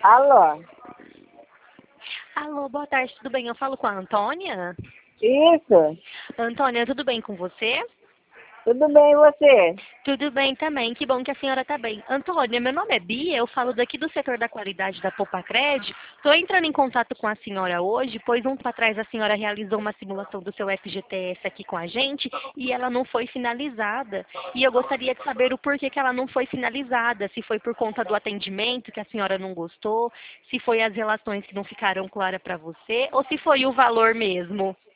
Alô? Alô, boa tarde, tudo bem? Eu falo com a Antônia? Isso? Antônia, tudo bem com você? Tudo bem e você? Tudo bem também, que bom que a senhora está bem. Antônia, meu nome é Bia, eu falo daqui do setor da qualidade da Popacred. Estou entrando em contato com a senhora hoje, pois um tempo atrás a senhora realizou uma simulação do seu FGTS aqui com a gente e ela não foi finalizada. E eu gostaria de saber o porquê que ela não foi finalizada, se foi por conta do atendimento que a senhora não gostou, se foi as relações que não ficaram claras para você ou se foi o valor mesmo.